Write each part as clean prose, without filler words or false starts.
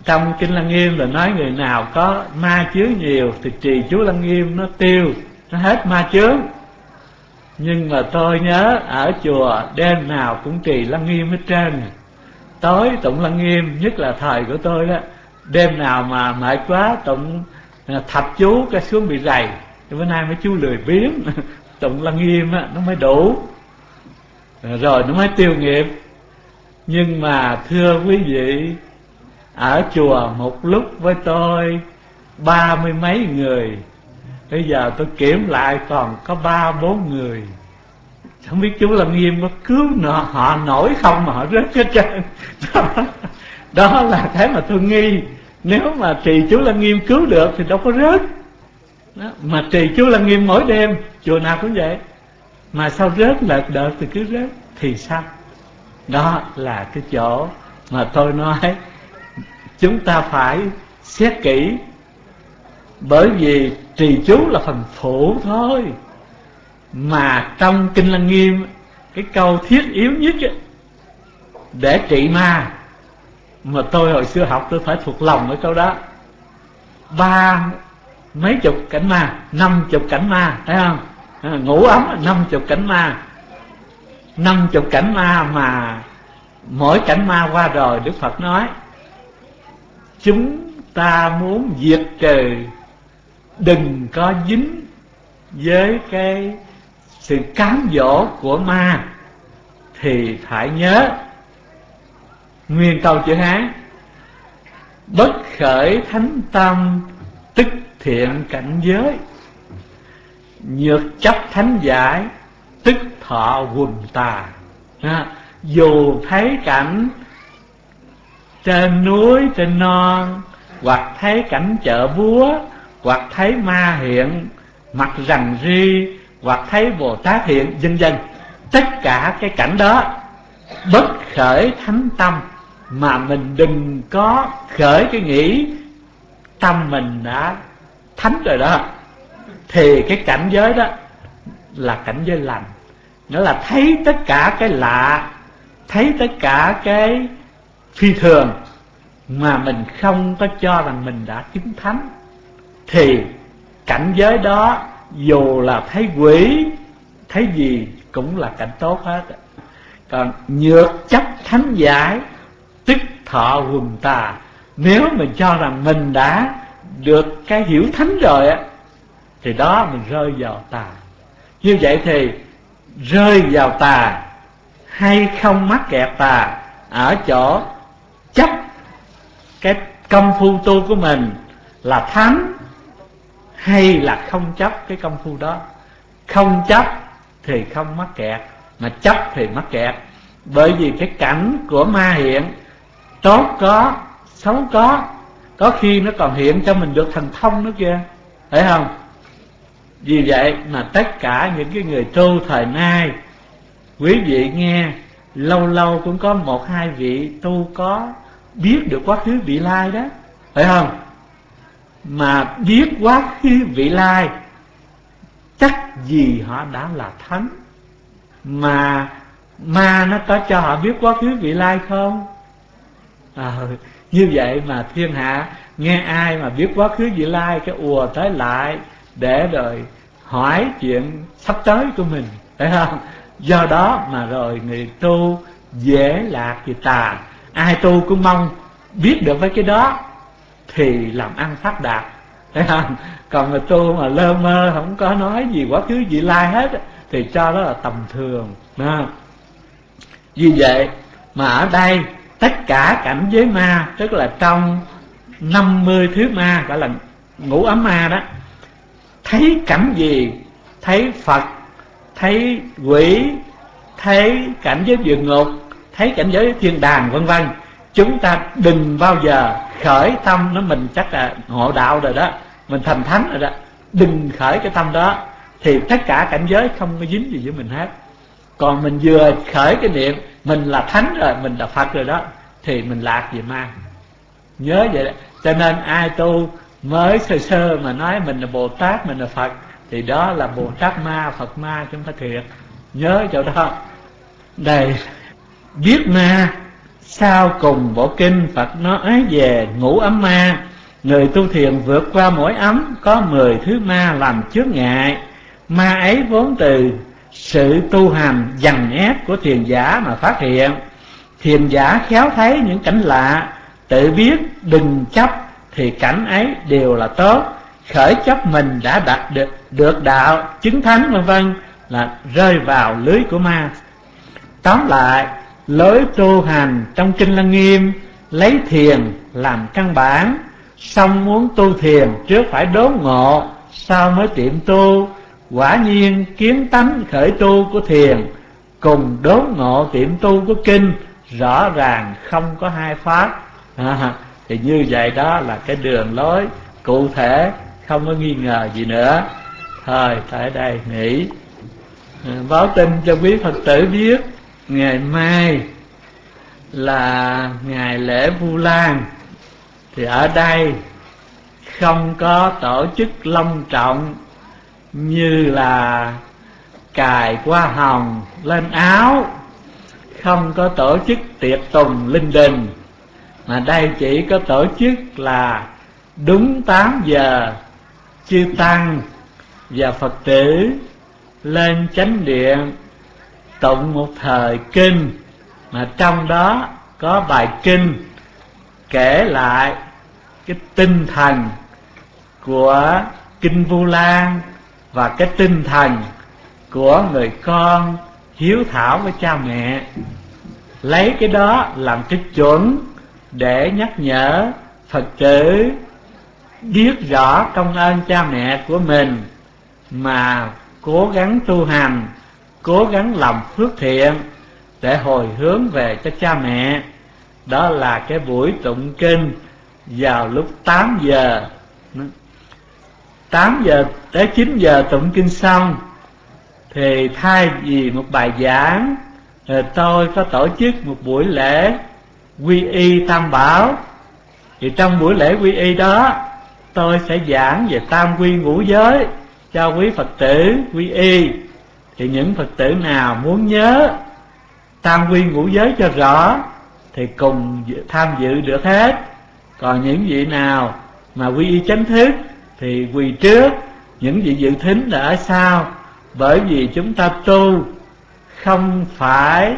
Trong Kinh Lăng Nghiêm là nói người nào có ma chướng nhiều thì trì chú Lăng Nghiêm nó tiêu, nó hết ma chướng. Nhưng mà tôi nhớ ở chùa đêm nào cũng trì Lăng Nghiêm hết trơn. Tối tụng Lăng Nghiêm, nhất là thời của tôi đó, đêm nào mà mệt quá tụng thập chú cái xuống bị rầy. Bữa nay mấy chú lười biếng tụng Lăng Nghiêm á, nó mới đủ, rồi nó mới tiêu nghiệp. Nhưng mà thưa quý vị, ở chùa một lúc với tôi 30 mấy người, bây giờ tôi kiểm lại còn có 3-4 người. Không biết chú Lăng Nghiêm có cứu họ nổi không mà họ rớt hết trơn. Đó là cái mà tôi nghi. Nếu mà trì chú Lăng Nghiêm cứu được thì đâu có rớt đó. Mà trì chú Lăng Nghiêm mỗi đêm, chùa nào cũng vậy, mà sao rớt lệch đợt thì cứ rớt thì sao? Đó là cái chỗ mà tôi nói chúng ta phải xét kỹ. Bởi vì trì chú là phần phụ thôi, mà trong Kinh Lăng Nghiêm cái câu thiết yếu nhất ấy, để trị ma, mà tôi hồi xưa học tôi phải thuộc lòng cái câu đó. 30 cảnh ma, 50 cảnh ma, thấy không? Ngủ ấm 50 cảnh ma, 50 cảnh ma. Mà mỗi cảnh ma qua rồi Đức Phật nói chúng ta muốn diệt trừ, đừng có dính với cái sự cám dỗ của ma, thì phải nhớ nguyên câu chữ Hán: bất khởi thánh tâm tức thiện cảnh giới, nhược chấp thánh giải tức thọ quần tà. Dù thấy cảnh trên núi trên non, hoặc thấy cảnh chợ búa, hoặc thấy ma hiện mặt rằn ri, hoặc thấy Bồ Tát hiện, vân vân, tất cả cái cảnh đó bất khởi thánh tâm, mà mình đừng có khởi cái nghĩ tâm mình đã thánh rồi đó, thì cái cảnh giới đó là cảnh giới lành. Nó là thấy tất cả cái lạ, thấy tất cả cái phi thường, mà mình không có cho rằng mình đã chứng thánh, thì cảnh giới đó dù là thấy quỷ, thấy gì cũng là cảnh tốt hết. Còn nhược chấp thánh giải tức thọ quần tà, nếu mình cho rằng mình đã được cái hiểu thánh rồi á, thì đó mình rơi vào tà. Như vậy thì rơi vào tà hay không mắc kẹt tà ở chỗ chấp cái công phu tu của mình là thánh, hay là không chấp cái công phu đó. Không chấp thì không mắc kẹt, mà chấp thì mắc kẹt. Bởi vì cái cảnh của ma hiện, tốt có, xấu có khi nó còn hiện cho mình được thần thông nữa kìa, phải không? Vì vậy mà tất cả những cái người tu thời nay, quý vị nghe, lâu lâu cũng có 1-2 vị tu có biết được quá khứ vị lai đó, phải không? Mà biết quá khứ vị lai, chắc gì họ đã là thánh. Mà ma nó có cho họ biết quá khứ vị lai không? Như vậy mà thiên hạ nghe ai mà biết quá khứ vị lai, cái ùa tới lại để rồi hỏi chuyện sắp tới của mình, phải không? Do đó mà rồi người tu dễ lạc về tà. Ai tu cũng mong biết được với cái đó thì làm ăn phát đạt, thấy không? Còn người tu mà lơ mơ không có nói gì quá khứ vị lai hết thì cho đó là tầm thường. Vì vậy mà ở đây tất cả cảnh giới ma, tức là trong 50 thứ ma gọi là ngũ ấm ma đó, thấy cảnh gì, thấy Phật, thấy quỷ, thấy cảnh giới địa ngục, thấy cảnh giới thiên đàng vân vân, chúng ta đừng bao giờ khởi tâm nó mình chắc là ngộ đạo rồi đó, mình thành thánh rồi đó, đừng khởi cái tâm đó, thì tất cả cảnh giới không có dính gì với mình hết. Còn mình vừa khởi cái niệm mình là thánh rồi, mình là Phật rồi đó, thì mình lạc về ma. Nhớ vậy đó. Cho nên ai tu mới sơ sơ mà nói mình là Bồ Tát, mình là Phật, thì đó là Bồ Tát ma, Phật ma chứ không phải thiệt. Nhớ chỗ đó. Đây, biết ma Sau cùng bộ kinh Phật nói về ngũ ấm ma. Người tu thiền vượt qua mỗi ấm có 10 thứ ma làm chướng ngại. Ma ấy vốn từ sự tu hành dằn ép của thiền giả mà phát hiện. Thiền giả khéo thấy những cảnh lạ, tự biết đừng chấp thì cảnh ấy đều là tốt. Khởi chấp mình đã đạt được đạo chứng thánh vân vân là rơi vào lưới của ma. Tóm lại, lối tu hành trong kinh Lăng Nghiêm lấy thiền làm căn bản, song muốn tu thiền trước phải đốn ngộ, sau mới tiệm tu. Quả nhiên kiến tánh khởi tu của thiền cùng đốn ngộ tiệm tu của kinh rõ ràng không có hai pháp. Thì như vậy đó là cái đường lối cụ thể, không có nghi ngờ gì nữa. Thôi tại đây nghỉ. Báo tin cho quý Phật tử biết, ngày mai là ngày lễ Vu Lan, thì ở đây không có tổ chức long trọng như là cài hoa hồng lên áo, không có tổ chức tiệc tùng linh đình, mà đây chỉ có tổ chức là đúng 8 giờ chư tăng và Phật tử lên chánh điện tụng một thời kinh, mà trong đó có bài kinh kể lại cái tinh thần của kinh Vu Lan và cái tinh thần của người con hiếu thảo với cha mẹ. Lấy cái đó làm cái chuẩn để nhắc nhở Phật tử biết rõ công ơn cha mẹ của mình, mà cố gắng tu hành, cố gắng làm phước thiện để hồi hướng về cho cha mẹ. Đó là cái buổi tụng kinh vào lúc 8 giờ. 8 giờ tới 9 giờ tụng kinh xong, thì thay vì một bài giảng, tôi có tổ chức một buổi lễ quy y tam bảo. Thì trong buổi lễ quy y đó, tôi sẽ giảng về tam quy ngũ giới cho quý Phật tử quy y. Thì những Phật tử nào muốn nhớ tam quy ngũ giới cho rõ thì cùng tham dự được hết. Còn những vị nào mà quy y chánh thức thì quỳ trước, những vị dự thính là ở sau. Bởi vì chúng ta tu không phải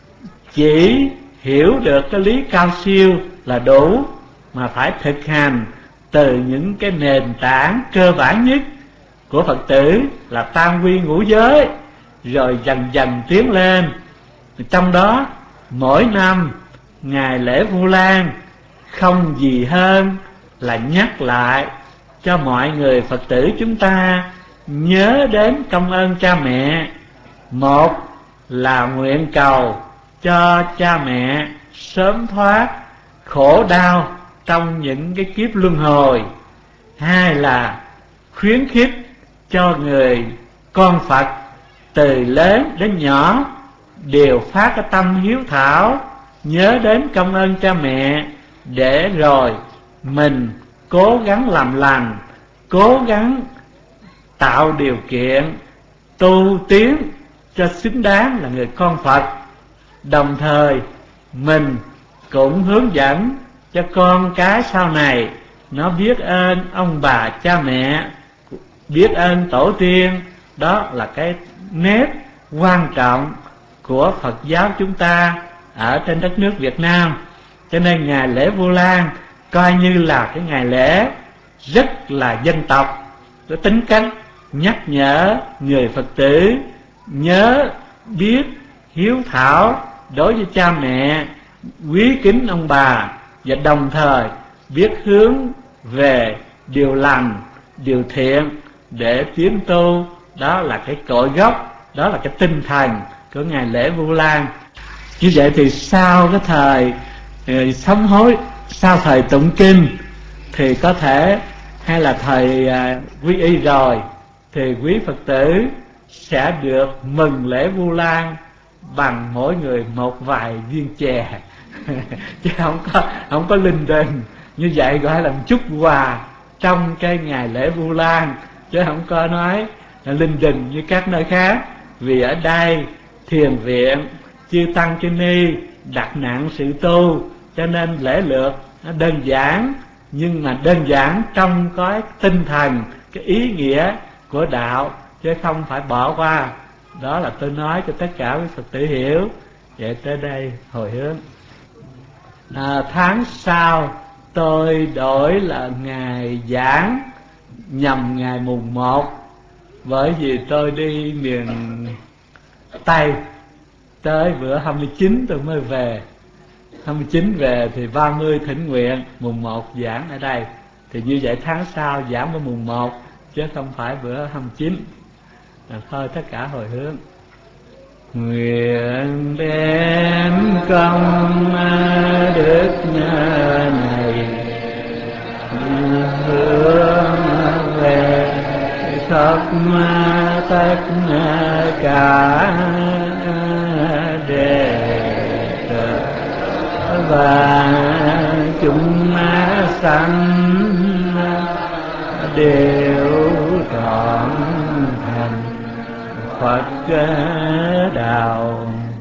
chỉ hiểu được cái lý cao siêu là đủ, mà phải thực hành từ những cái nền tảng cơ bản nhất của Phật tử là tam quy ngũ giới, rồi dần dần tiến lên. Trong đó mỗi năm ngày lễ Vu Lan không gì hơn là nhắc lại cho mọi người Phật tử chúng ta nhớ đến công ơn cha mẹ. Một là nguyện cầu cho cha mẹ sớm thoát khổ đau trong những cái kiếp luân hồi. Hai là khuyến khích cho người con Phật từ lớn đến nhỏ đều phát cái tâm hiếu thảo, nhớ đến công ơn cha mẹ, để rồi mình cố gắng làm lành, cố gắng tạo điều kiện tu tiến cho xứng đáng là người con Phật. Đồng thời mình cũng hướng dẫn cho con cái sau này nó biết ơn ông bà cha mẹ, biết ơn tổ tiên. Đó là cái nét quan trọng của Phật giáo chúng ta ở trên đất nước Việt Nam. Cho nên ngày lễ Vu Lan coi như là cái ngày lễ rất là dân tộc, có tính cách nhắc nhở người Phật tử nhớ biết hiếu thảo đối với cha mẹ, quý kính ông bà, và đồng thời biết hướng về điều lành, điều thiện để tiến tu. Đó là cái cội gốc, đó là cái tinh thần của ngày lễ Vu Lan. Như vậy thì sau cái thời sám hối, sau thời tụng kinh thì có thể, hay là thời quy y rồi, thì quý Phật tử sẽ được mừng lễ Vu Lan bằng mỗi người một vài viên chè chứ không có linh đình. Như vậy gọi là một chút quà trong cái ngày lễ Vu Lan, chứ không có nói là linh đình như các nơi khác. Vì ở đây thiền viện chư tăng chư ni đặt nặng sự tu, cho nên lễ lược nó đơn giản, nhưng mà đơn giản trong cái tinh thần, cái ý nghĩa của đạo, chứ không phải bỏ qua. Đó là tôi nói cho tất cả quý Phật tử hiểu. Vậy tới đây hồi hướng. Tháng sau tôi đổi là ngày giảng nhằm ngày mùng 1, bởi vì tôi đi miền Tây, tới bữa 29 tôi mới về. 29 về thì 30 thỉnh nguyện, mùng 1 giảng ở đây. Thì như vậy tháng sau giảng vào mùng 1, chứ không phải bữa 29. Thôi tất cả hồi hướng. Nguyện đem công đức này hướng về khắp tất cả đệ tử và chúng sanh đều trọn thành Phật đạo.